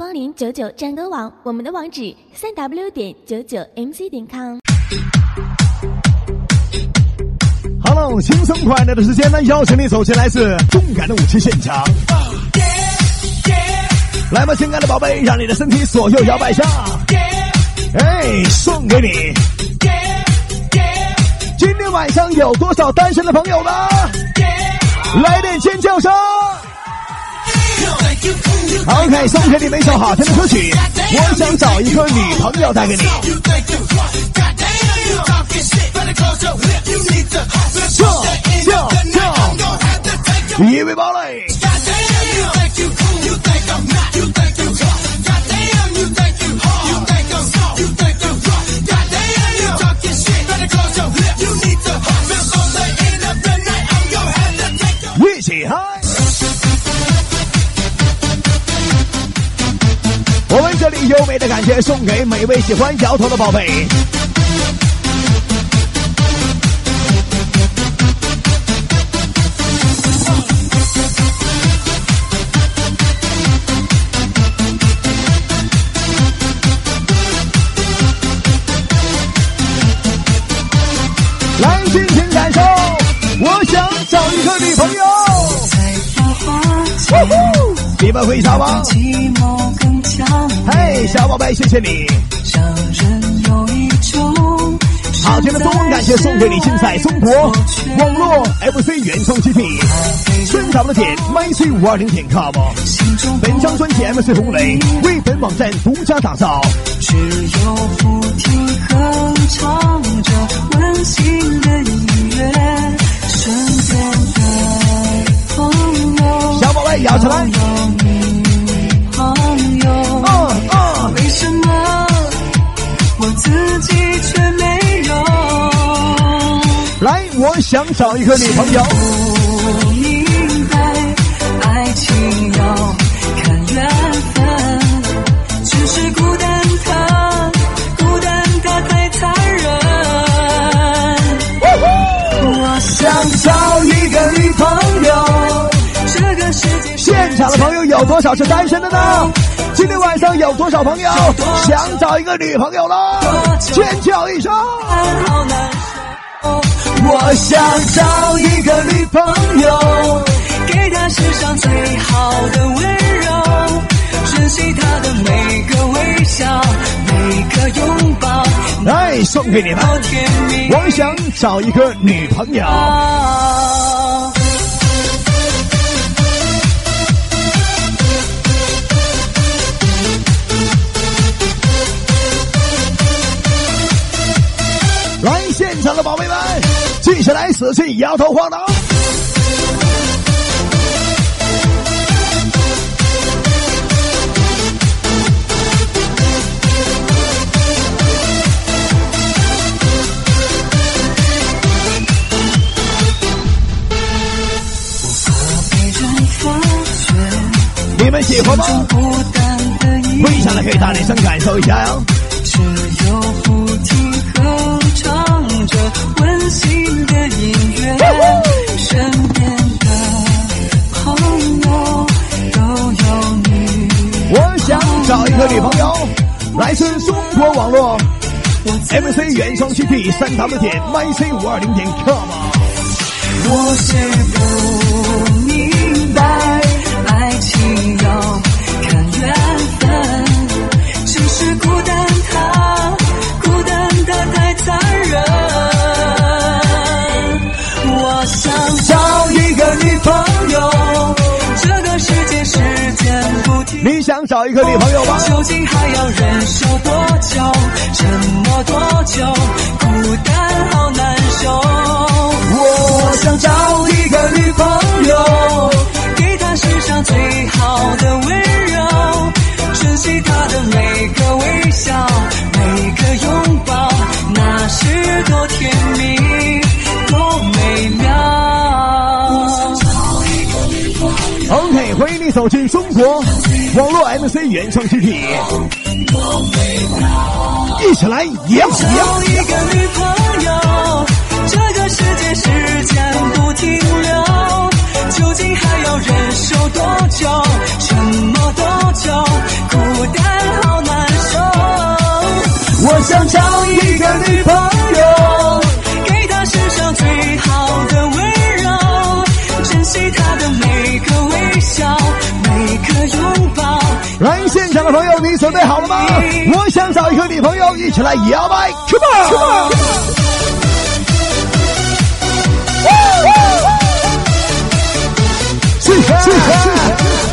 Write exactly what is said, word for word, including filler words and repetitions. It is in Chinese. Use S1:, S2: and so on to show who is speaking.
S1: 光临九九战歌网，我们的网址三 w 点九九 m c 点 com。
S2: Hello， 轻松快乐的时间呢，邀请你走进来自动感的舞池现场。来吧，亲爱的宝贝，让你的身体左右摇摆一下。哎，送给你。今天晚上有多少单身的朋友呢？来点尖叫声。OK， 送给你们一首好听的歌曲，我想找一个女朋友带给你。跳跳跳，预备好嘞！一起嗨！我们这里优美的感觉送给每位喜欢摇头的宝贝。来，尽情感受，我想找一个女朋友。你们会唱吗？嘿，小宝贝，谢谢你。好听的中文感谢送给你，精彩中国网络 F C 原创基地，宣传的点 M C 五二零点 com。本张专辑 M C 红雷为本网站独家打造。
S3: 只有不停哼唱着温馨的音乐，身边的朋友，
S2: 小宝贝摇起来。
S3: 朋友，
S2: 嗯嗯，
S3: 为什么我自己却没有？
S2: 来，我想找一个女朋友。
S3: 不明白，爱情要看缘分，只是孤单它，孤单它太残忍。我想找一个女朋友，这个世界
S2: 现场的朋友有多少是单身的呢？今天晚上有多少朋友想找一个女朋友了？尖叫一声！
S3: 好难受。我想找一个女朋友，给她世上最好的温柔，珍惜她的每个微笑，每个拥抱。
S2: 来，送给你们。我想找一个女朋友。来，现场的宝贝们，继续来死气摇头晃脑。你们喜欢吗？微笑的可以大点声感受一下呀。
S3: 只有不停哼唱着温馨的音乐，身边的朋友都有你。
S2: 我想找一个女朋友，来自中国网络 M C 原创基地三 w 点 M C 五二零点 com。
S3: 我是不明白，爱情要看缘分，只是孤单它，孤单它太残忍。我想找一个女朋友，这个世界时间不停。
S2: 你想找一个女朋友吗？
S3: 究竟还要忍受多久？沉默多久？孤单好难受。我想找一个女朋友，给她世上最好的温柔，珍惜她的每个微笑，每个拥抱，那是多甜蜜，多美妙。
S2: OK， 欢迎你走进中国网络 M C 原创基地，一起来摇
S3: 找一个女朋友，这个世界时间不停留，究竟还要忍受多久？沉默多久？孤想找一个女朋友，给她世上最好的温柔，珍惜她的每个微笑，每个拥抱。
S2: 来，现场的朋友，你准备好了吗？我想找一个女朋友，一起来摇摆 ，Come on！ 是是是。